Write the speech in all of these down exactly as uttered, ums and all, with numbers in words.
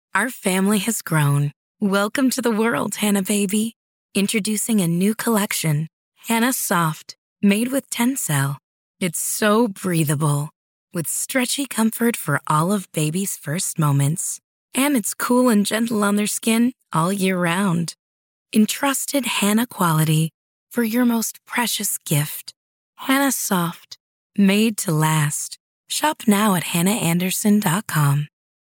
Our family has grown. Welcome to the world, Hannah baby. Introducing a new collection, Hannah Soft, made with Tencel. It's so breathable, with stretchy comfort for all of baby's first moments. And it's cool and gentle on their skin all year round. Entrusted Hannah quality for your most precious gift. Hannah Soft, made to last. Shop now at hannah anderson dot com.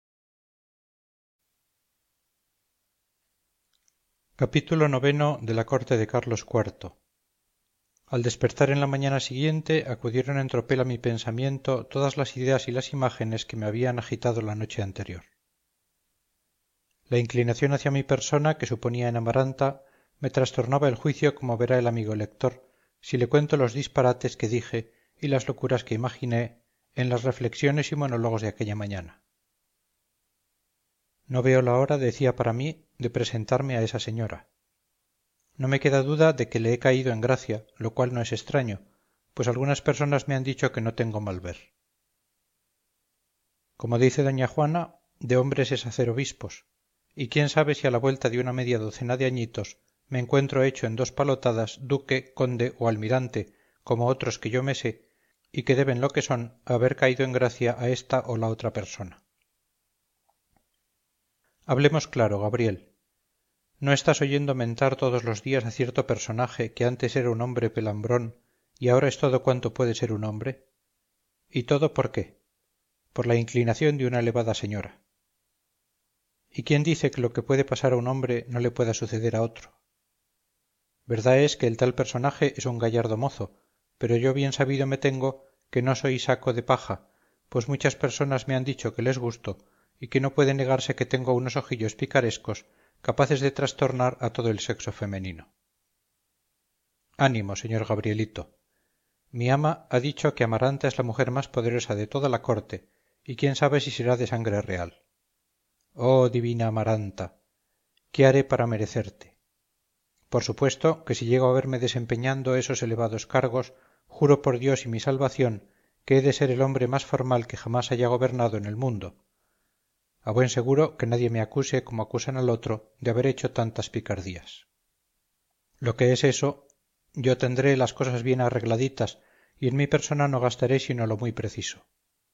Capítulo noveno de la corte de Carlos cuarto. Al despertar en la mañana siguiente acudieron en tropel a mi pensamiento todas las ideas y las imágenes que me habían agitado la noche anterior. La inclinación hacia mi persona que suponía en Amaranta me trastornaba el juicio, como verá el amigo lector, si le cuento los disparates que dije y las locuras que imaginé en las reflexiones y monólogos de aquella mañana. No veo la hora, decía para mí, de presentarme a esa señora. No me queda duda de que le he caído en gracia, lo cual no es extraño, pues algunas personas me han dicho que no tengo mal ver. Como dice doña Juana, de hombres es hacer obispos, y quién sabe si a la vuelta de una media docena de añitos me encuentro hecho en dos palotadas duque, conde o almirante, como otros que yo me sé, y que deben lo que son a haber caído en gracia a esta o la otra persona. Hablemos claro, Gabriel. ¿No estás oyendo mentar todos los días a cierto personaje que antes era un hombre pelambrón y ahora es todo cuanto puede ser un hombre? ¿Y todo por qué? Por la inclinación de una elevada señora. ¿Y quién dice que lo que puede pasar a un hombre no le pueda suceder a otro? Verdad es que el tal personaje es un gallardo mozo, pero yo bien sabido me tengo que no soy saco de paja, pues muchas personas me han dicho que les gusto y que no puede negarse que tengo unos ojillos picarescos capaces de trastornar a todo el sexo femenino. Ánimo, señor Gabrielito. Mi ama ha dicho que Amaranta es la mujer más poderosa de toda la corte, y quién sabe si será de sangre real. Oh, divina Amaranta, ¿qué haré para merecerte? Por supuesto que si llego a verme desempeñando esos elevados cargos, juro por Dios y mi salvación que he de ser el hombre más formal que jamás haya gobernado en el mundo. A buen seguro que nadie me acuse como acusan al otro de haber hecho tantas picardías. Lo que es eso, yo tendré las cosas bien arregladitas y en mi persona no gastaré sino lo muy preciso.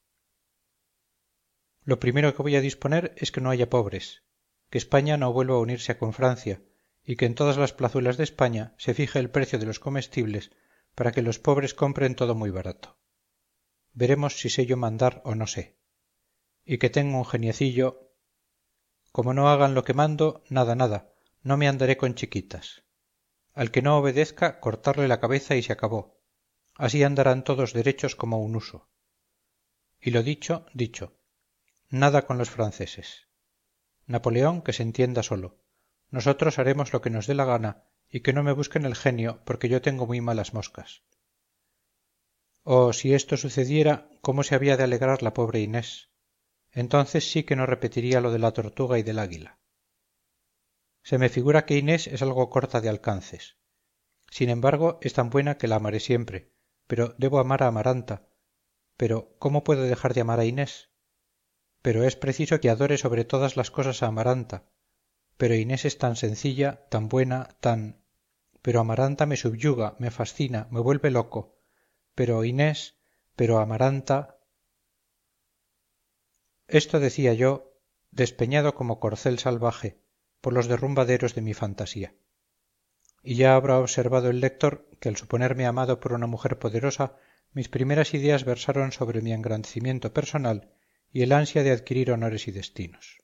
Lo primero que voy a disponer es que no haya pobres, que España no vuelva a unirse con Francia y que en todas las plazuelas de España se fije el precio de los comestibles para que los pobres compren todo muy barato. Veremos si sé yo mandar o no sé. Y que tengo un geniecillo. Como no hagan lo que mando, nada, nada, no me andaré con chiquitas. Al que no obedezca, cortarle la cabeza y se acabó. Así andarán todos derechos como un huso. Y lo dicho, dicho. Nada con los franceses. Napoleón que se entienda solo. Nosotros haremos lo que nos dé la gana y que no me busquen el genio porque yo tengo muy malas moscas. Oh, si esto sucediera, ¿cómo se había de alegrar la pobre Inés? Entonces sí que no repetiría lo de la tortuga y del águila. Se me figura que Inés es algo corta de alcances. Sin embargo, es tan buena que la amaré siempre, pero debo amar a Amaranta. Pero, ¿cómo puedo dejar de amar a Inés? Pero es preciso que adore sobre todas las cosas a Amaranta. Pero Inés es tan sencilla, tan buena, tan... Pero Amaranta me subyuga, me fascina, me vuelve loco. Pero Inés, pero Amaranta... Esto decía yo, despeñado como corcel salvaje, por los derrumbaderos de mi fantasía. Y ya habrá observado el lector que al suponerme amado por una mujer poderosa, mis primeras ideas versaron sobre mi engrandecimiento personal y el ansia de adquirir honores y destinos.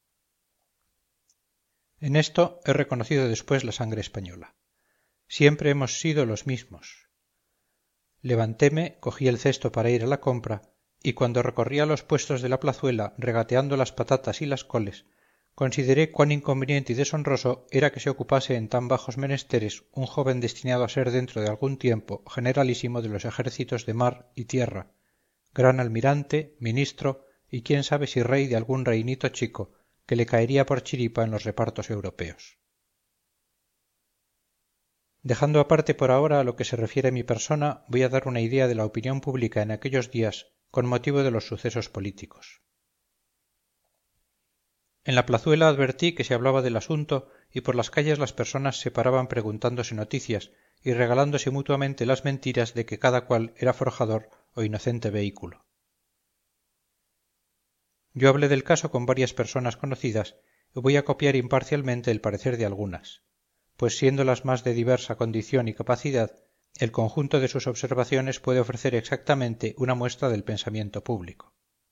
En esto he reconocido después la sangre española. Siempre hemos sido los mismos. Levantéme, cogí el cesto para ir a la compra, y cuando recorría los puestos de la plazuela regateando las patatas y las coles, consideré cuán inconveniente y deshonroso era que se ocupase en tan bajos menesteres un joven destinado a ser dentro de algún tiempo generalísimo de los ejércitos de mar y tierra, gran almirante, ministro y quién sabe si rey de algún reinito chico que le caería por chiripa en los repartos europeos. Dejando aparte por ahora a lo que se refiere a mi persona, voy a dar una idea de la opinión pública en aquellos días con motivo de los sucesos políticos. En la plazuela advertí que se hablaba del asunto y por las calles las personas se paraban preguntándose noticias y regalándose mutuamente las mentiras de que cada cual era forjador o inocente vehículo. Yo hablé del caso con varias personas conocidas y voy a copiar imparcialmente el parecer de algunas, pues siendo las más de diversa condición y capacidad, el conjunto de sus observaciones puede ofrecer exactamente una muestra del pensamiento público.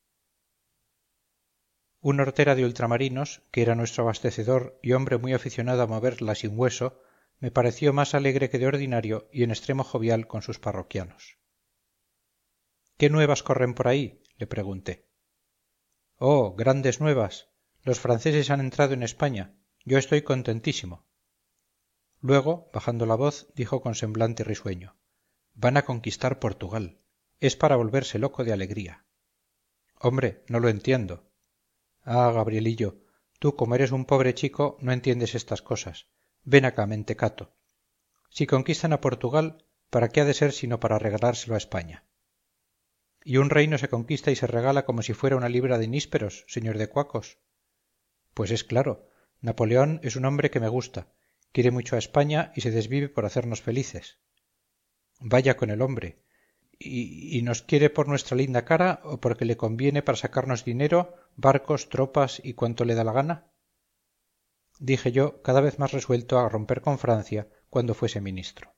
Un hortera de ultramarinos, que era nuestro abastecedor y hombre muy aficionado a mover la sin hueso, me pareció más alegre que de ordinario y en extremo jovial con sus parroquianos. ¿Qué nuevas corren por ahí?, le pregunté. Oh, grandes nuevas. Los franceses han entrado en España. Yo estoy contentísimo. Luego, bajando la voz, dijo con semblante risueño: van a conquistar Portugal. Es para volverse loco de alegría. Hombre, no lo entiendo. Ah, Gabrielillo, tú como eres un pobre chico no entiendes estas cosas. Ven acá, mentecato. Si conquistan a Portugal, ¿para qué ha de ser sino para regalárselo a España? ¿Y un reino se conquista y se regala como si fuera una libra de nísperos, señor de Cuacos? Pues es claro, Napoleón es un hombre que me gusta, quiere mucho a España y se desvive por hacernos felices. Vaya con el hombre. ¿Y, y nos quiere por nuestra linda cara o porque le conviene para sacarnos dinero, barcos, tropas y cuanto le da la gana? Dije yo, cada vez más resuelto a romper con Francia cuando fuese ministro.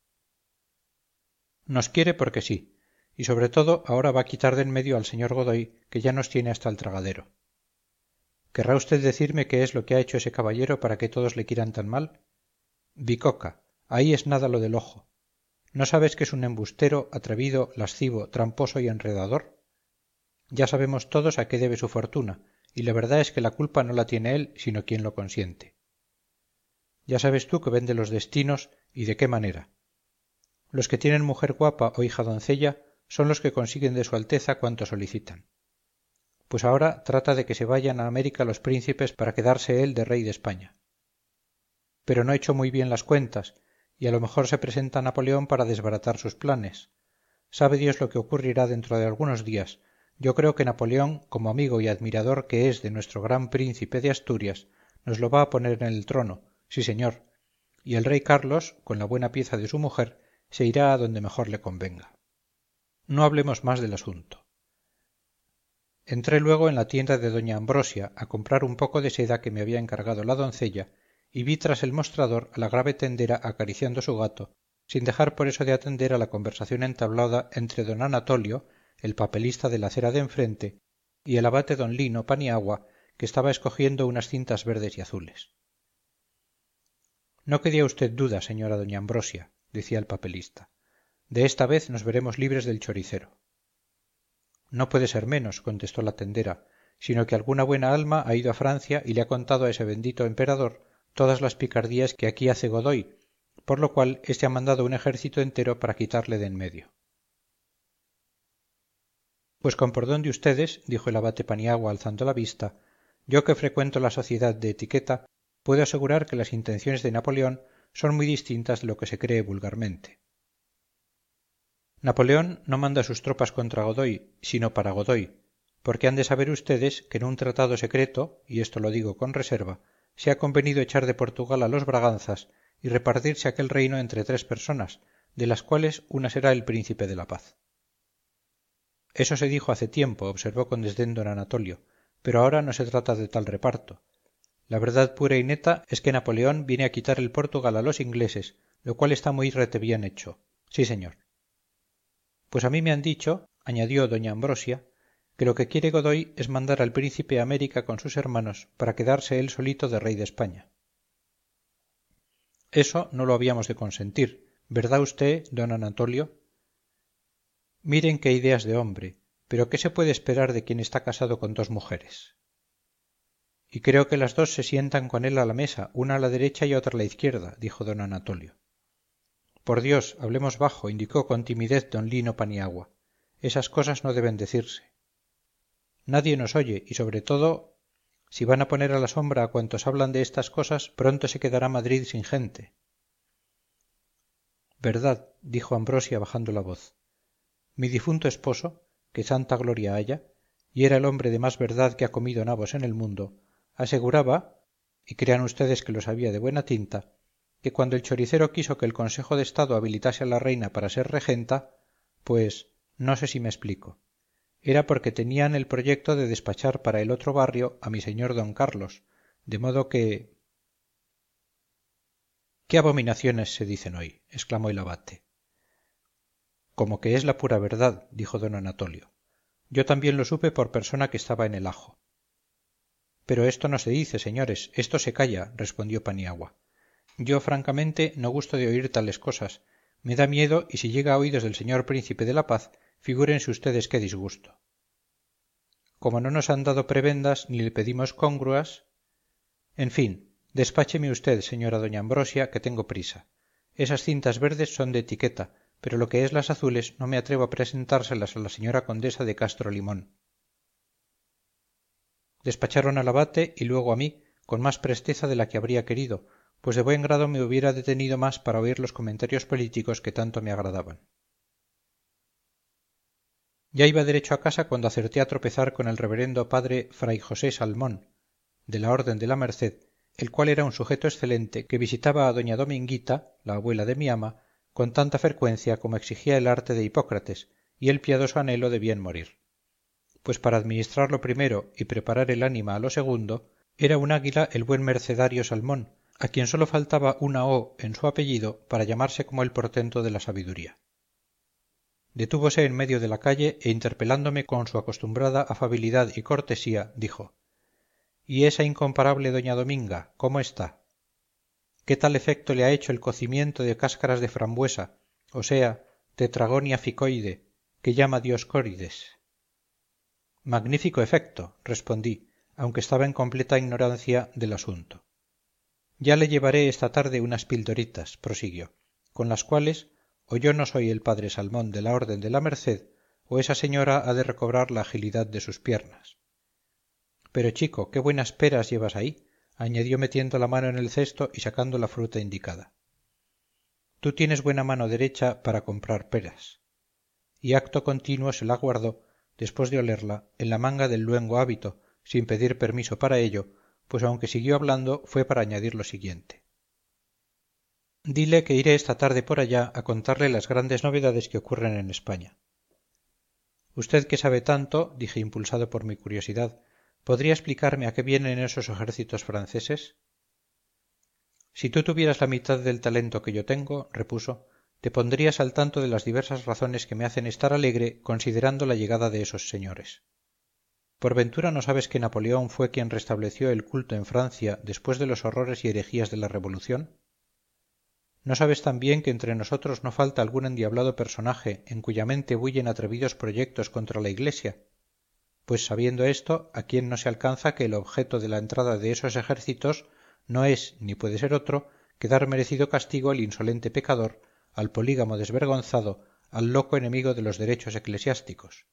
Nos quiere porque sí, y sobre todo ahora va a quitar de en medio al señor Godoy, que ya nos tiene hasta el tragadero. ¿Querrá usted decirme qué es lo que ha hecho ese caballero para que todos le quieran tan mal? Bicoca, ahí es nada lo del ojo. ¿No sabes que es un embustero, atrevido, lascivo, tramposo y enredador? Ya sabemos todos a qué debe su fortuna, y la verdad es que la culpa no la tiene él, sino quien lo consiente. Ya sabes tú que vende los destinos, y de qué manera. Los que tienen mujer guapa o hija doncella son los que consiguen de su Alteza cuanto solicitan. Pues ahora trata de que se vayan a América los príncipes para quedarse él de rey de España. Pero no echó muy bien las cuentas, y a lo mejor se presenta Napoleón para desbaratar sus planes. Sabe Dios lo que ocurrirá dentro de algunos días. Yo creo que Napoleón, como amigo y admirador que es de nuestro gran príncipe de Asturias, nos lo va a poner en el trono, sí señor, y el rey Carlos, con la buena pieza de su mujer, se irá a donde mejor le convenga. No hablemos más del asunto. Entré luego en la tienda de doña Ambrosia a comprar un poco de seda que me había encargado la doncella, y vi tras el mostrador a la grave tendera acariciando su gato, sin dejar por eso de atender a la conversación entablada entre don Anatolio, el papelista de la acera de enfrente, y el abate don Lino Paniagua, que estaba escogiendo unas cintas verdes y azules. No quede a usted duda, señora doña Ambrosia, decía el papelista, de esta vez nos veremos libres del choricero. No puede ser menos, contestó la tendera, sino que alguna buena alma ha ido a Francia y le ha contado a ese bendito emperador todas las picardías que aquí hace Godoy, por lo cual éste ha mandado un ejército entero para quitarle de en medio. Pues con perdón de ustedes, dijo el abate Paniagua alzando la vista, yo que frecuento la sociedad de etiqueta, puedo asegurar que las intenciones de Napoleón son muy distintas de lo que se cree vulgarmente. Napoleón no manda sus tropas contra Godoy, sino para Godoy, porque han de saber ustedes que en un tratado secreto, y esto lo digo con reserva, se ha convenido echar de Portugal a los Braganzas y repartirse aquel reino entre tres personas, de las cuales una será el príncipe de la paz. Eso se dijo hace tiempo, observó con desdén don Anatolio, pero ahora no se trata de tal reparto. La verdad pura y neta es que Napoleón viene a quitar el Portugal a los ingleses, lo cual está muy retebién hecho. Sí, señor. Pues a mí me han dicho, añadió doña Ambrosia, que lo que quiere Godoy es mandar al príncipe a América con sus hermanos para quedarse él solito de rey de España. Eso no lo habíamos de consentir, ¿verdad usted, don Anatolio? Miren qué ideas de hombre, pero ¿qué se puede esperar de quien está casado con dos mujeres? Y creo que las dos se sientan con él a la mesa, una a la derecha y otra a la izquierda, dijo don Anatolio. Por Dios, hablemos bajo, indicó con timidez don Lino Paniagua. Esas cosas no deben decirse. Nadie nos oye, y sobre todo, si van a poner a la sombra a cuantos hablan de estas cosas, pronto se quedará Madrid sin gente. Verdad, dijo Ambrosia bajando la voz. Mi difunto esposo, que santa gloria haya, y era el hombre de más verdad que ha comido nabos en el mundo, aseguraba, y crean ustedes que lo sabía de buena tinta, que cuando el choricero quiso que el Consejo de Estado habilitase a la reina para ser regenta, pues no sé si me explico, era porque tenían el proyecto de despachar para el otro barrio a mi señor don Carlos, de modo que... ¿Qué abominaciones se dicen hoy?, exclamó el abate. Como que es la pura verdad, dijo don Anatolio. Yo también lo supe por persona que estaba en el ajo. Pero esto no se dice, señores, esto se calla, respondió Paniagua. Yo, francamente, no gusto de oír tales cosas. Me da miedo, y si llega a oídos del señor príncipe de la paz, figúrense ustedes qué disgusto. Como no nos han dado prebendas ni le pedimos congruas... En fin, despácheme usted, señora doña Ambrosia, que tengo prisa. Esas cintas verdes son de etiqueta, pero lo que es las azules no me atrevo a presentárselas a la señora condesa de Castro Limón. Despacharon al abate y luego a mí, con más presteza de la que habría querido, pues de buen grado me hubiera detenido más para oír los comentarios políticos que tanto me agradaban. Ya iba derecho a casa cuando acerté a tropezar con el reverendo padre fray José Salmón, de la Orden de la Merced, el cual era un sujeto excelente que visitaba a doña Dominguita, la abuela de mi ama, con tanta frecuencia como exigía el arte de Hipócrates y el piadoso anhelo de bien morir. Pues para administrar lo primero y preparar el ánima a lo segundo, era un águila el buen mercenario Salmón, a quien sólo faltaba una O en su apellido para llamarse como el portento de la sabiduría. Detúvose en medio de la calle e interpelándome con su acostumbrada afabilidad y cortesía, dijo: ¿Y esa incomparable doña Dominga, cómo está? ¿Qué tal efecto le ha hecho el cocimiento de cáscaras de frambuesa, o sea, tetragonia ficoide, que llama Dioscórides? Magnífico efecto, respondí, aunque estaba en completa ignorancia del asunto. Ya le llevaré esta tarde unas pildoritas, prosiguió, con las cuales, o yo no soy el padre Salmón de la Orden de la Merced, o esa señora ha de recobrar la agilidad de sus piernas. Pero chico, qué buenas peras llevas ahí, añadió metiendo la mano en el cesto y sacando la fruta indicada. Tú tienes buena mano derecha para comprar peras. Y acto continuo se la guardó, después de olerla, en la manga del luengo hábito, sin pedir permiso para ello, pues aunque siguió hablando fue para añadir lo siguiente: dile que iré esta tarde por allá a contarle las grandes novedades que ocurren en España. Usted que sabe tanto, dije impulsado por mi curiosidad, ¿podría explicarme a qué vienen esos ejércitos franceses? Si tú tuvieras la mitad del talento que yo tengo, repuso, te pondrías al tanto de las diversas razones que me hacen estar alegre considerando la llegada de esos señores. ¿Por ventura no sabes que Napoleón fue quien restableció el culto en Francia después de los horrores y herejías de la Revolución? ¿No sabes también que entre nosotros no falta algún endiablado personaje en cuya mente bullen atrevidos proyectos contra la Iglesia? Pues sabiendo esto, ¿a quién no se alcanza que el objeto de la entrada de esos ejércitos no es, ni puede ser otro, que dar merecido castigo al insolente pecador, al polígamo desvergonzado, al loco enemigo de los derechos eclesiásticos?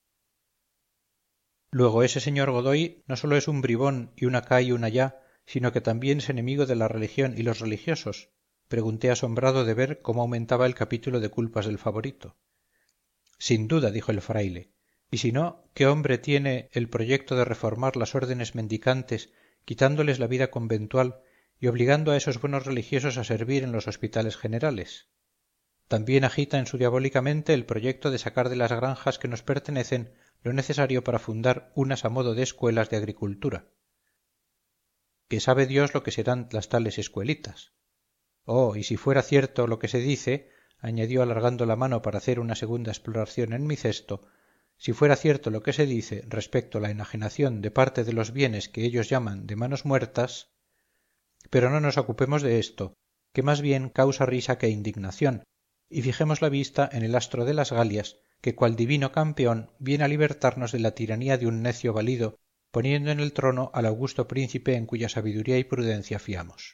Luego ese señor Godoy no sólo es un bribón y un acá y un allá, sino que también es enemigo de la religión y los religiosos, pregunté asombrado de ver cómo aumentaba el capítulo de culpas del favorito. Sin duda, dijo el fraile, y si no, ¿qué hombre tiene el proyecto de reformar las órdenes mendicantes, quitándoles la vida conventual y obligando a esos buenos religiosos a servir en los hospitales generales? También agita en su diabólica mente el proyecto de sacar de las granjas que nos pertenecen lo necesario para fundar unas a modo de escuelas de agricultura. Que sabe Dios lo que serán las tales escuelitas. Oh, y si fuera cierto lo que se dice, añadió alargando la mano para hacer una segunda exploración en mi cesto, si fuera cierto lo que se dice respecto a la enajenación de parte de los bienes que ellos llaman de manos muertas... Pero no nos ocupemos de esto, que más bien causa risa que indignación, y fijemos la vista en el astro de las Galias, que cual divino campeón viene a libertarnos de la tiranía de un necio valido, poniendo en el trono al augusto príncipe en cuya sabiduría y prudencia fiamos.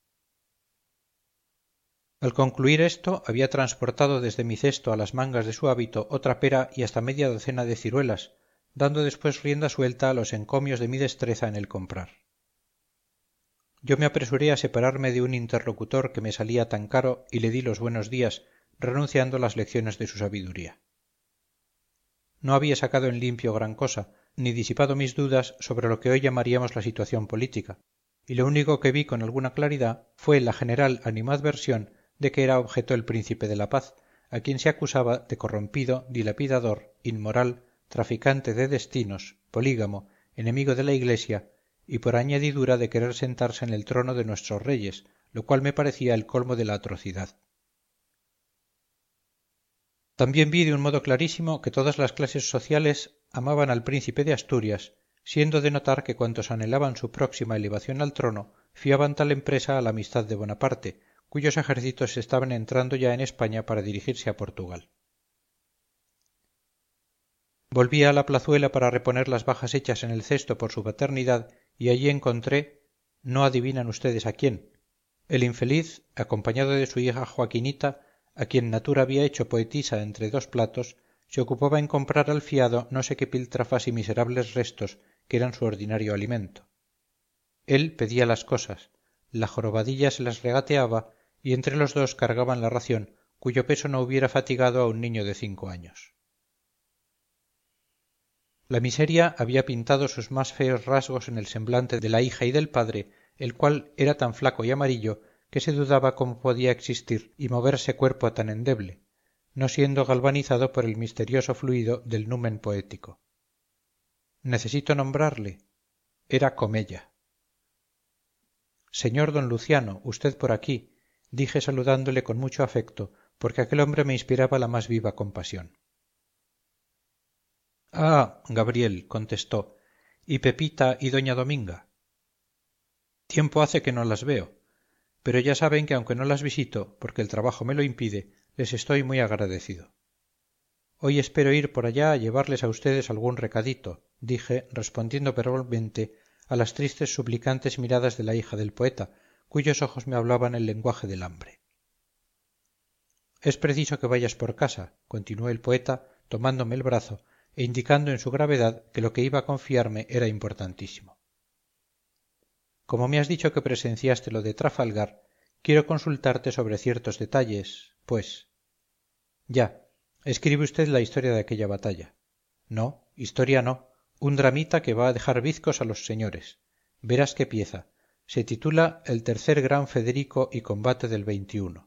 Al concluir esto, había transportado desde mi cesto a las mangas de su hábito otra pera y hasta media docena de ciruelas, dando después rienda suelta a los encomios de mi destreza en el comprar. Yo me apresuré a separarme de un interlocutor que me salía tan caro y le di los buenos días, renunciando a las lecciones de su sabiduría. No había sacado en limpio gran cosa, ni disipado mis dudas sobre lo que hoy llamaríamos la situación política, y lo único que vi con alguna claridad fue la general animadversión de que era objeto el príncipe de la paz, a quien se acusaba de corrompido, dilapidador, inmoral, traficante de destinos, polígamo, enemigo de la Iglesia y por añadidura de querer sentarse en el trono de nuestros reyes, lo cual me parecía el colmo de la atrocidad. También vi de un modo clarísimo que todas las clases sociales amaban al príncipe de Asturias, siendo de notar que cuantos anhelaban su próxima elevación al trono fiaban tal empresa a la amistad de Bonaparte, cuyos ejércitos estaban entrando ya en España para dirigirse a Portugal. Volví a la plazuela para reponer las bajas hechas en el cesto por su paternidad y allí encontré, no adivinan ustedes a quién, el infeliz, acompañado de su hija Joaquinita, a quien natura había hecho poetisa entre dos platos, se ocupaba en comprar al fiado no sé qué piltrafas y miserables restos que eran su ordinario alimento. Él pedía las cosas, la jorobadilla se las regateaba y entre los dos cargaban la ración, cuyo peso no hubiera fatigado a un niño de cinco años. La miseria había pintado sus más feos rasgos en el semblante de la hija y del padre, el cual era tan flaco y amarillo que se dudaba cómo podía existir y moverse cuerpo tan endeble, no siendo galvanizado por el misterioso fluido del numen poético. Necesito nombrarle. Era Comella. Señor don Luciano, usted por aquí, dije saludándole con mucho afecto, porque aquel hombre me inspiraba la más viva compasión. Ah, Gabriel, contestó, ¿y Pepita y doña Dominga? Tiempo hace que no las veo, pero ya saben que aunque no las visito, porque el trabajo me lo impide, les estoy muy agradecido. Hoy espero ir por allá a llevarles a ustedes algún recadito, dije, respondiendo verbalmente a las tristes suplicantes miradas de la hija del poeta, cuyos ojos me hablaban el lenguaje del hambre. Es preciso que vayas por casa, continuó el poeta, tomándome el brazo e indicando en su gravedad que lo que iba a confiarme era importantísimo. Como me has dicho que presenciaste lo de Trafalgar, quiero consultarte sobre ciertos detalles, pues... Ya, escribe usted la historia de aquella batalla. No, historia no, un dramita que va a dejar bizcos a los señores. Verás qué pieza. Se titula El tercer gran Federico y combate del veintiuno.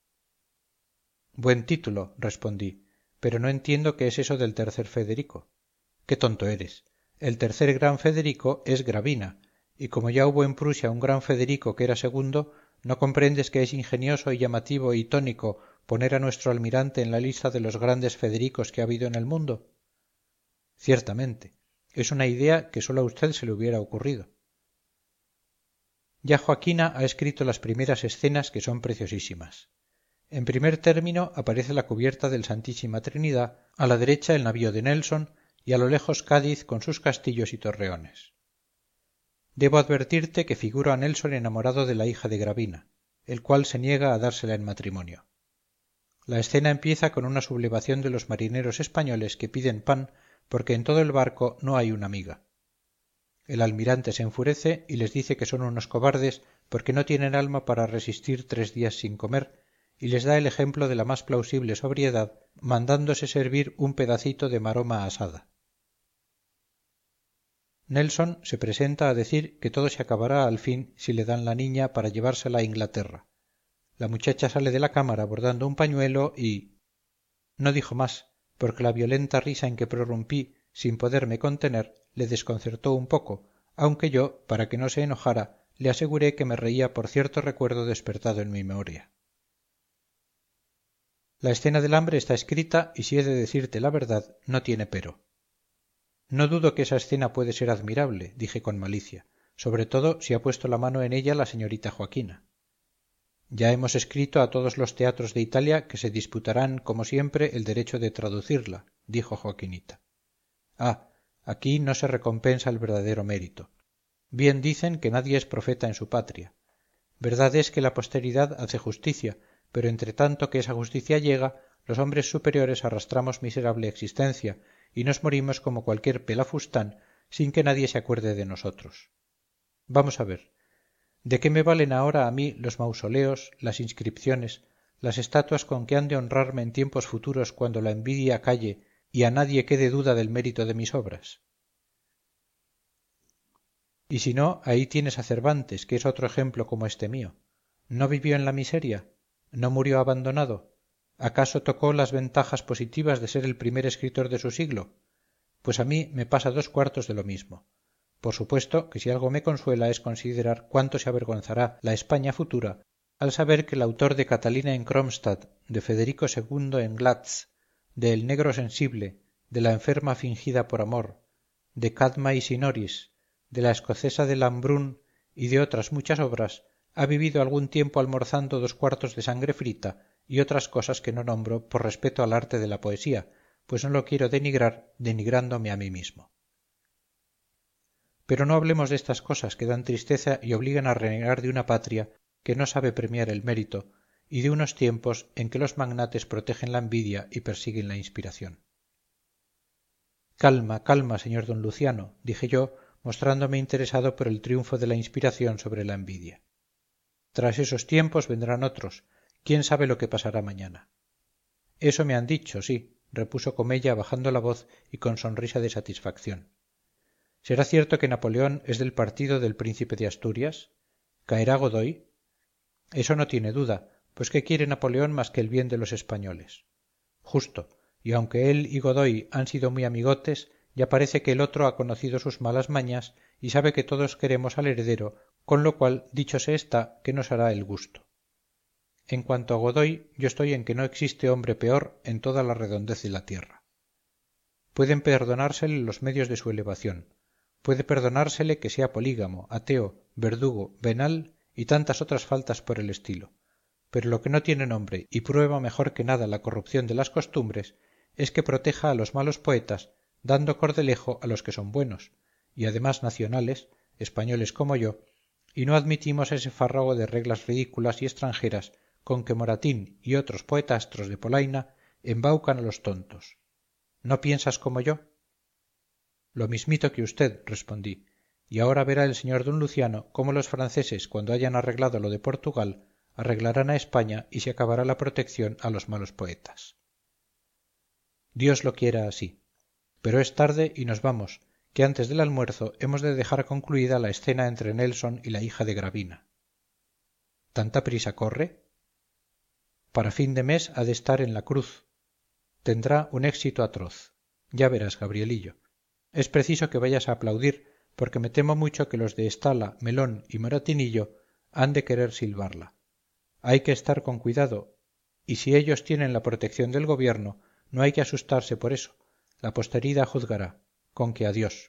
Buen título, respondí, pero no entiendo qué es eso del tercer Federico. Qué tonto eres. El tercer gran Federico es Gravina, y como ya hubo en Prusia un gran Federico que era segundo, ¿no comprendes que es ingenioso y llamativo y tónico poner a nuestro almirante en la lista de los grandes Federicos que ha habido en el mundo? Ciertamente, es una idea que sólo a usted se le hubiera ocurrido. Ya Joaquina ha escrito las primeras escenas que son preciosísimas. En primer término aparece la cubierta del Santísima Trinidad, a la derecha el navío de Nelson y a lo lejos Cádiz con sus castillos y torreones. Debo advertirte que figuro a Nelson enamorado de la hija de Gravina, el cual se niega a dársela en matrimonio. La escena empieza con una sublevación de los marineros españoles que piden pan porque en todo el barco no hay una miga. El almirante se enfurece y les dice que son unos cobardes porque no tienen alma para resistir tres días sin comer y les da el ejemplo de la más plausible sobriedad mandándose servir un pedacito de maroma asada. Nelson se presenta a decir que todo se acabará al fin si le dan la niña para llevársela a Inglaterra. La muchacha sale de la cámara bordando un pañuelo y... No dijo más, porque la violenta risa en que prorrumpí, sin poderme contener, le desconcertó un poco, aunque yo, para que no se enojara, le aseguré que me reía por cierto recuerdo despertado en mi memoria. La escena del hambre está escrita y si he de decirte la verdad, no tiene pero. No dudo que esa escena puede ser admirable, dije con malicia, sobre todo si ha puesto la mano en ella la señorita Joaquina. Ya hemos escrito a todos los teatros de Italia que se disputarán, como siempre, el derecho de traducirla, dijo Joaquinita. Ah, aquí no se recompensa el verdadero mérito. Bien dicen que nadie es profeta en su patria. Verdad es que la posteridad hace justicia, pero entre tanto que esa justicia llega, los hombres superiores arrastramos miserable existencia y nos morimos como cualquier pelafustán sin que nadie se acuerde de nosotros. Vamos a ver, ¿de qué me valen ahora a mí los mausoleos, las inscripciones, las estatuas con que han de honrarme en tiempos futuros cuando la envidia calle y a nadie quede duda del mérito de mis obras? Y si no, ahí tienes a Cervantes, que es otro ejemplo como este mío. ¿No vivió en la miseria? ¿No murió abandonado? ¿Acaso tocó las ventajas positivas de ser el primer escritor de su siglo? Pues a mí me pasa dos cuartos de lo mismo. Por supuesto que si algo me consuela es considerar cuánto se avergonzará la España futura al saber que el autor de Catalina en Kronstadt, de Federico segundo en Glatz, de El negro sensible, de La enferma fingida por amor, de Cadma y Sinoris, de La escocesa de Lambrun y de otras muchas obras, ha vivido algún tiempo almorzando dos cuartos de sangre frita y otras cosas que no nombro por respeto al arte de la poesía, pues no lo quiero denigrar denigrándome a mí mismo. Pero no hablemos de estas cosas que dan tristeza y obligan a renegar de una patria que no sabe premiar el mérito y de unos tiempos en que los magnates protegen la envidia y persiguen la inspiración. Calma, calma, señor don Luciano, dije yo, mostrándome interesado por el triunfo de la inspiración sobre la envidia. Tras esos tiempos vendrán otros. ¿Quién sabe lo que pasará mañana? Eso me han dicho, sí, repuso Comella bajando la voz y con sonrisa de satisfacción. ¿Será cierto que Napoleón es del partido del príncipe de Asturias? ¿Caerá Godoy? Eso no tiene duda, pues ¿qué quiere Napoleón más que el bien de los españoles? Justo, y aunque él y Godoy han sido muy amigotes, ya parece que el otro ha conocido sus malas mañas y sabe que todos queremos al heredero, con lo cual dicho se está que nos hará el gusto. En cuanto a Godoy, yo estoy en que no existe hombre peor en toda la redondez de la tierra. Pueden perdonársele los medios de su elevación, puede perdonársele que sea polígamo, ateo, verdugo, venal y tantas otras faltas por el estilo, pero lo que no tiene nombre y prueba mejor que nada la corrupción de las costumbres es que proteja a los malos poetas dando cordelejo a los que son buenos, y además nacionales, españoles como yo, y no admitimos ese fárrago de reglas ridículas y extranjeras con que Moratín y otros poetastros de polaina embaucan a los tontos. ¿No piensas como yo? Lo mismito que usted, respondí, y ahora verá el señor don Luciano cómo los franceses, cuando hayan arreglado lo de Portugal, arreglarán a España y se acabará la protección a los malos poetas. Dios lo quiera así. Pero es tarde y nos vamos, que antes del almuerzo hemos de dejar concluida la escena entre Nelson y la hija de Gravina. ¿Tanta prisa corre? Para fin de mes ha de estar en la cruz. Tendrá un éxito atroz. Ya verás, Gabrielillo. Es preciso que vayas a aplaudir, porque me temo mucho que los de Estala, Melón y Moratinillo han de querer silbarla. Hay que estar con cuidado, y si ellos tienen la protección del gobierno, no hay que asustarse por eso. La posteridad juzgará. Con que adiós.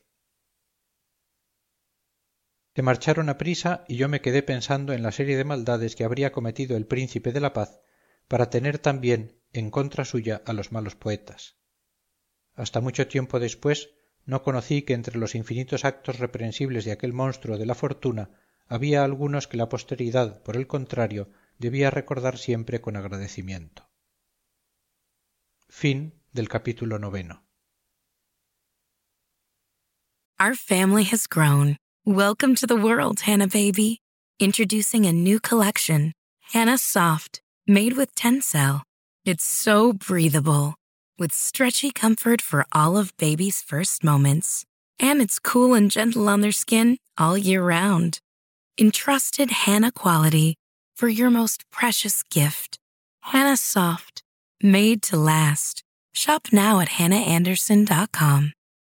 Se marcharon a prisa y yo me quedé pensando en la serie de maldades que habría cometido el príncipe de la paz para tener también en contra suya a los malos poetas. Hasta mucho tiempo después no conocí que entre los infinitos actos reprensibles de aquel monstruo de la fortuna había algunos que la posteridad, por el contrario, debía recordar siempre con agradecimiento. Fin del capítulo noveno. Our family has grown. Welcome to the world, Hannah baby. Introducing a new collection, Hannah Soft, made with Tencel. It's so breathable, with stretchy comfort for all of baby's first moments. And it's cool and gentle on their skin all year round. Entrusted Hannah quality for your most precious gift. Hannah Soft, made to last. Shop now at hannah anderson dot com.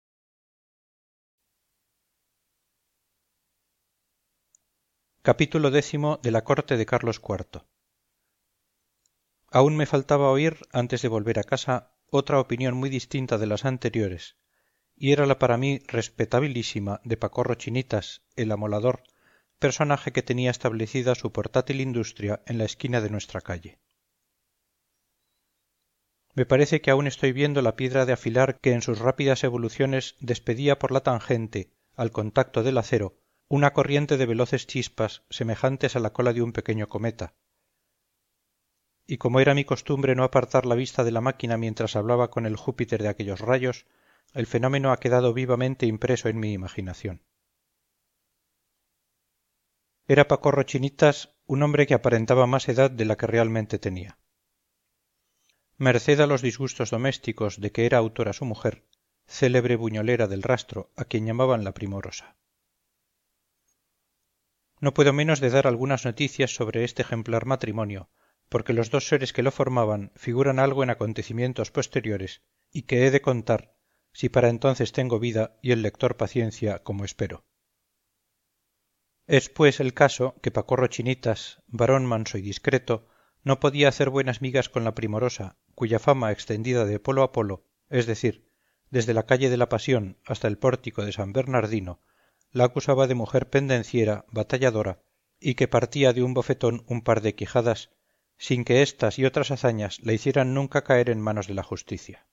Capítulo décimo de la corte de Carlos cuarto. Aún me faltaba oír, antes de volver a casa, otra opinión muy distinta de las anteriores, y era la para mí respetabilísima de Pacorro Chinitas, el amolador, personaje que tenía establecida su portátil industria en la esquina de nuestra calle. Me parece que aún estoy viendo la piedra de afilar que en sus rápidas evoluciones despedía por la tangente, al contacto del acero, una corriente de veloces chispas semejantes a la cola de un pequeño cometa. Y como era mi costumbre no apartar la vista de la máquina mientras hablaba con el Júpiter de aquellos rayos, el fenómeno ha quedado vivamente impreso en mi imaginación. Era Pacorro Chinitas un hombre que aparentaba más edad de la que realmente tenía. Merced a los disgustos domésticos de que era autora su mujer, célebre buñolera del rastro, a quien llamaban la Primorosa. no puedo menos de dar algunas noticias sobre este ejemplar matrimonio, porque los dos seres que lo formaban figuran algo en acontecimientos posteriores y que he de contar, si para entonces tengo vida y el lector paciencia, como espero. Es pues el caso que Pacorro Chinitas, varón manso y discreto, no podía hacer buenas migas con la Primorosa, cuya fama extendida de polo a polo, es decir, desde la calle de la Pasión hasta el pórtico de San Bernardino, la acusaba de mujer pendenciera, batalladora, y que partía de un bofetón un par de quijadas, sin que éstas y otras hazañas la hicieran nunca caer en manos de la justicia.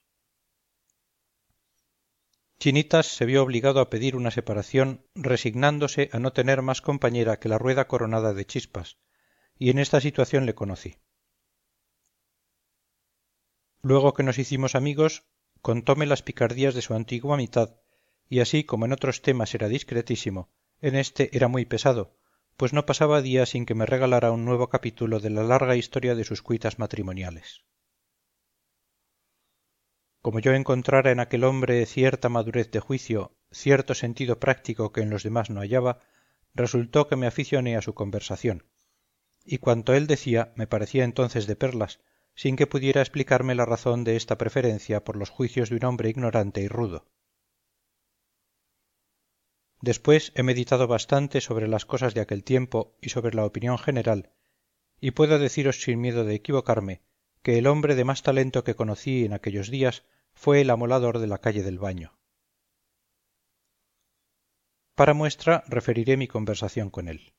Chinitas se vio obligado a pedir una separación, resignándose a no tener más compañera que la rueda coronada de chispas, y en esta situación le conocí. Luego que nos hicimos amigos, contóme las picardías de su antigua mitad, y así como en otros temas era discretísimo, en éste era muy pesado, pues no pasaba día sin que me regalara un nuevo capítulo de la larga historia de sus cuitas matrimoniales. Como yo encontrara en aquel hombre cierta madurez de juicio, cierto sentido práctico que en los demás no hallaba, resultó que me aficioné a su conversación, y cuanto él decía me parecía entonces de perlas, sin que pudiera explicarme la razón de esta preferencia por los juicios de un hombre ignorante y rudo. Después he meditado bastante sobre las cosas de aquel tiempo y sobre la opinión general, y puedo deciros sin miedo de equivocarme, que el hombre de más talento que conocí en aquellos días fue el amolador de la calle del Baño. Para muestra referiré mi conversación con él.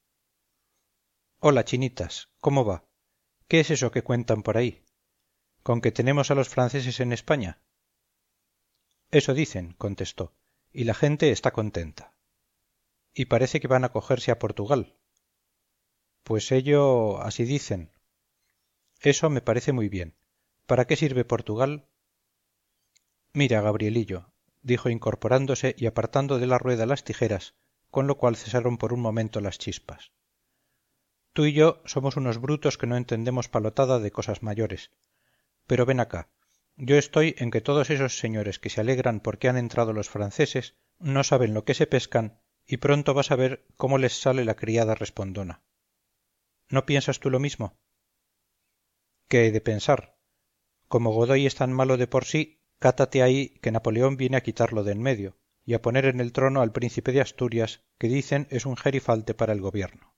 Hola, Chinitas, ¿cómo va? ¿Qué es eso que cuentan por ahí? ¿Con que tenemos a los franceses en España? Eso dicen, contestó, y la gente está contenta. Y parece que van a cogerse a Portugal. Pues ello así dicen. Eso me parece muy bien. ¿Para qué sirve Portugal? Mira, Gabrielillo, dijo incorporándose y apartando de la rueda las tijeras, con lo cual cesaron por un momento las chispas. Tú y yo somos unos brutos que no entendemos palotada de cosas mayores. Pero ven acá, yo estoy en que todos esos señores que se alegran porque han entrado los franceses no saben lo que se pescan y pronto vas a ver cómo les sale la criada respondona. ¿No piensas tú lo mismo? ¿Qué he de pensar? Como Godoy es tan malo de por sí, cátate ahí que Napoleón viene a quitarlo de en medio y a poner en el trono al príncipe de Asturias, que dicen es un gerifalte para el gobierno.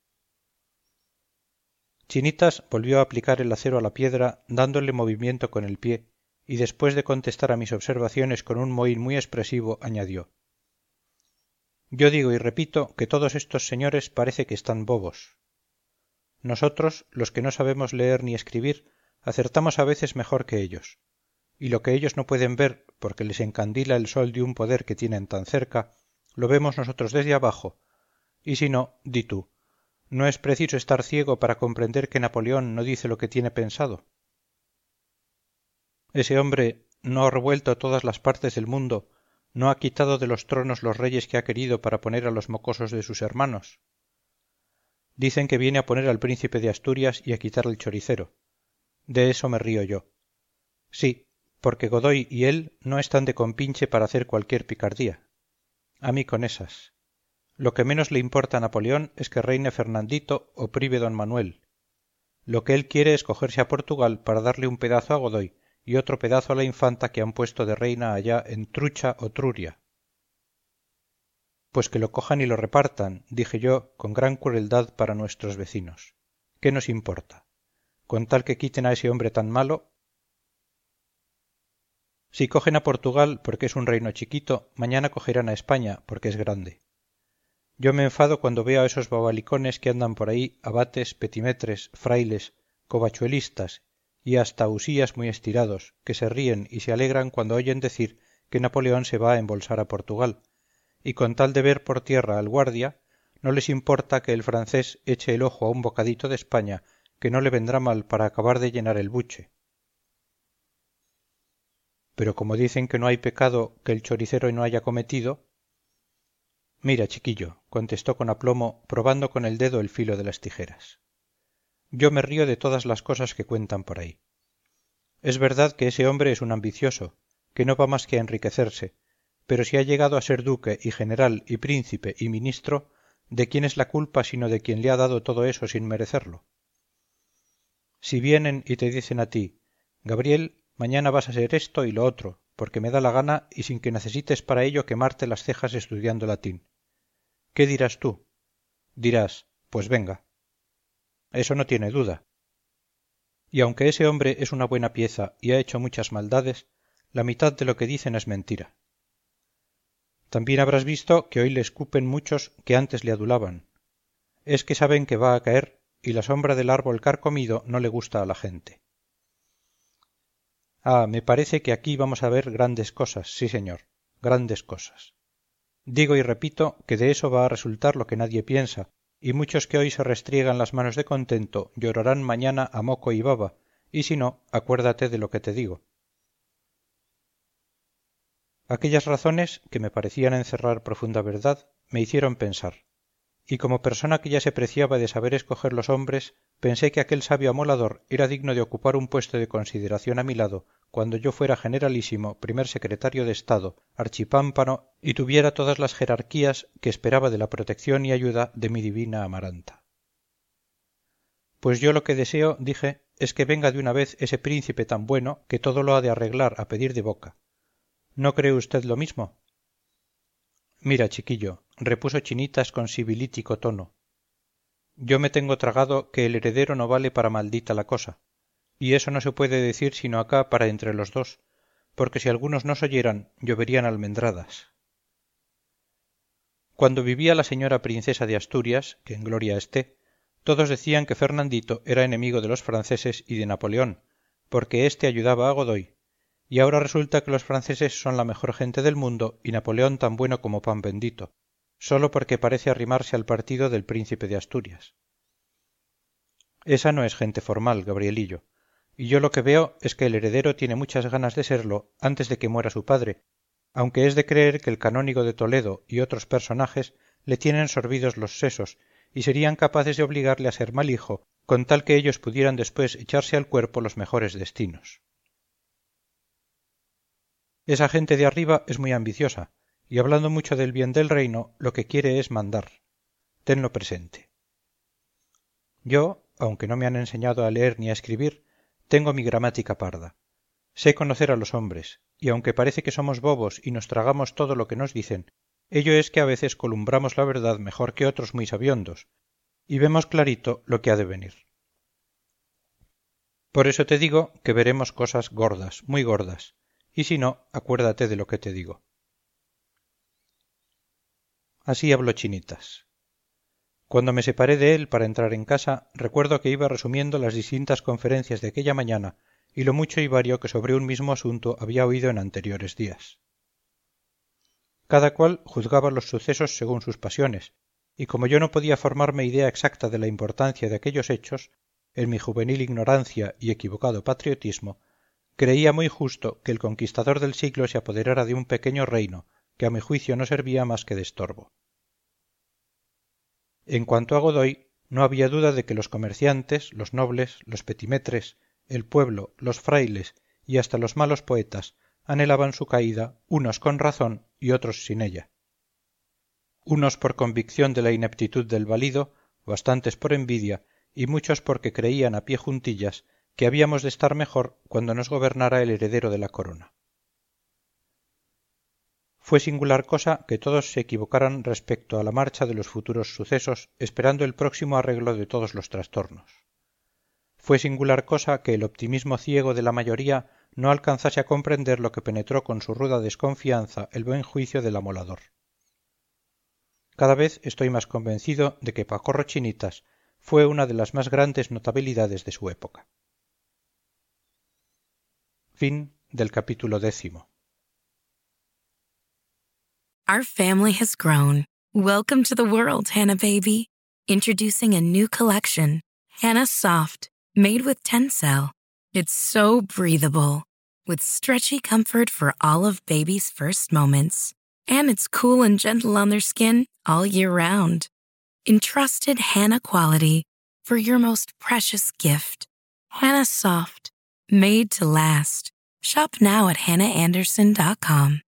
Chinitas volvió a aplicar el acero a la piedra dándole movimiento con el pie, y después de contestar a mis observaciones con un mohín muy expresivo, añadió: Yo digo y repito que todos estos señores parece que están bobos. Nosotros, los que no sabemos leer ni escribir, acertamos a veces mejor que ellos, y lo que ellos no pueden ver, porque les encandila el sol de un poder que tienen tan cerca, lo vemos nosotros desde abajo, y si no, di tú, ¿no es preciso estar ciego para comprender que Napoleón no dice lo que tiene pensado? Ese hombre no ha revuelto todas las partes del mundo, no ha quitado de los tronos los reyes que ha querido para poner a los mocosos de sus hermanos. Dicen que viene a poner al príncipe de Asturias y a quitar al choricero. De eso me río yo. Sí, porque Godoy y él no están de compinche para hacer cualquier picardía. A mí con esas. Lo que menos le importa a Napoleón es que reine Fernandito o prive don Manuel. Lo que él quiere es cogerse a Portugal para darle un pedazo a Godoy y otro pedazo a la infanta que han puesto de reina allá en Trucha o Truria. Pues que lo cojan y lo repartan, dije yo, con gran crueldad para nuestros vecinos. ¿Qué nos importa? Con tal que quiten a ese hombre tan malo. Si cogen a Portugal porque es un reino chiquito, mañana cogerán a España porque es grande. Yo me enfado cuando veo a esos bobalicones que andan por ahí, abates, petimetres, frailes, covachuelistas y hasta usías muy estirados, que se ríen y se alegran cuando oyen decir que Napoleón se va a embolsar a Portugal, y con tal de ver por tierra al guardia, no les importa que el francés eche el ojo a un bocadito de España, que no le vendrá mal para acabar de llenar el buche. Pero como dicen que no hay pecado que el choricero no haya cometido... Mira, chiquillo, contestó con aplomo, probando con el dedo el filo de las tijeras. Yo me río de todas las cosas que cuentan por ahí. Es verdad que ese hombre es un ambicioso, que no va más que a enriquecerse, pero si ha llegado a ser duque y general y príncipe y ministro, ¿de quién es la culpa sino de quien le ha dado todo eso sin merecerlo? Si vienen y te dicen a ti, Gabriel, mañana vas a ser esto y lo otro, porque me da la gana y sin que necesites para ello quemarte las cejas estudiando latín, ¿qué dirás tú? Dirás, pues venga. Eso no tiene duda. Y aunque ese hombre es una buena pieza y ha hecho muchas maldades, la mitad de lo que dicen es mentira. También habrás visto que hoy le escupen muchos que antes le adulaban. Es que saben que va a caer y la sombra del árbol carcomido no le gusta a la gente. Ah, me parece que aquí vamos a ver grandes cosas, sí señor, grandes cosas. Digo y repito que de eso va a resultar lo que nadie piensa, y muchos que hoy se restriegan las manos de contento llorarán mañana a moco y baba, y si no, acuérdate de lo que te digo. Aquellas razones, que me parecían encerrar profunda verdad, me hicieron pensar, y como persona que ya se preciaba de saber escoger los hombres, pensé que aquel sabio amolador era digno de ocupar un puesto de consideración a mi lado cuando yo fuera generalísimo, primer secretario de Estado, archipámpano y tuviera todas las jerarquías que esperaba de la protección y ayuda de mi divina Amaranta. Pues yo lo que deseo, dije, es que venga de una vez ese príncipe tan bueno que todo lo ha de arreglar a pedir de boca. ¿No cree usted lo mismo? Mira, chiquillo, repuso Chinitas con sibilítico tono, yo me tengo tragado que el heredero no vale para maldita la cosa, y eso no se puede decir sino acá para entre los dos, porque si algunos nos oyeran, lloverían almendradas. Cuando vivía la señora princesa de Asturias, que en gloria esté, todos decían que Fernandito era enemigo de los franceses y de Napoleón, porque éste ayudaba a Godoy, y ahora resulta que los franceses son la mejor gente del mundo y Napoleón tan bueno como pan bendito, sólo porque parece arrimarse al partido del príncipe de Asturias. Esa no es gente formal, Gabrielillo, y yo lo que veo es que el heredero tiene muchas ganas de serlo antes de que muera su padre, aunque es de creer que el canónigo de Toledo y otros personajes le tienen sorbidos los sesos y serían capaces de obligarle a ser mal hijo, con tal que ellos pudieran después echarse al cuerpo los mejores destinos. Esa gente de arriba es muy ambiciosa, y hablando mucho del bien del reino, lo que quiere es mandar. Tenlo presente. Yo, aunque no me han enseñado a leer ni a escribir, tengo mi gramática parda. Sé conocer a los hombres, y aunque parece que somos bobos y nos tragamos todo lo que nos dicen, ello es que a veces columbramos la verdad mejor que otros muy sabiondos, y vemos clarito lo que ha de venir. Por eso te digo que veremos cosas gordas, muy gordas, y si no, acuérdate de lo que te digo. Así habló Chinitas. Cuando me separé de él para entrar en casa, recuerdo que iba resumiendo las distintas conferencias de aquella mañana y lo mucho y vario que sobre un mismo asunto había oído en anteriores días. Cada cual juzgaba los sucesos según sus pasiones, y como yo no podía formarme idea exacta de la importancia de aquellos hechos, en mi juvenil ignorancia y equivocado patriotismo, creía muy justo que el conquistador del siglo se apoderara de un pequeño reino que a mi juicio no servía más que de estorbo. En cuanto a Godoy, no había duda de que los comerciantes, los nobles, los petimetres, el pueblo, los frailes y hasta los malos poetas anhelaban su caída, unos con razón y otros sin ella. Unos por convicción de la ineptitud del valido, bastantes por envidia y muchos porque creían a pie juntillas que habíamos de estar mejor cuando nos gobernara el heredero de la corona. Fue singular cosa que todos se equivocaran respecto a la marcha de los futuros sucesos, esperando el próximo arreglo de todos los trastornos. Fue singular cosa que el optimismo ciego de la mayoría no alcanzase a comprender lo que penetró con su ruda desconfianza el buen juicio del amolador. Cada vez estoy más convencido de que Pacorro Chinitas fue una de las más grandes notabilidades de su época. Fin del capítulo décimo. Our family has grown. Welcome to the world, Hannah baby. Introducing a new collection, Hannah Soft, made with Tencel. It's so breathable, with stretchy comfort for all of baby's first moments. And it's cool and gentle on their skin all year round. Entrusted Hannah quality for your most precious gift. Hannah Soft, made to last. Shop now at hannah anderson dot com.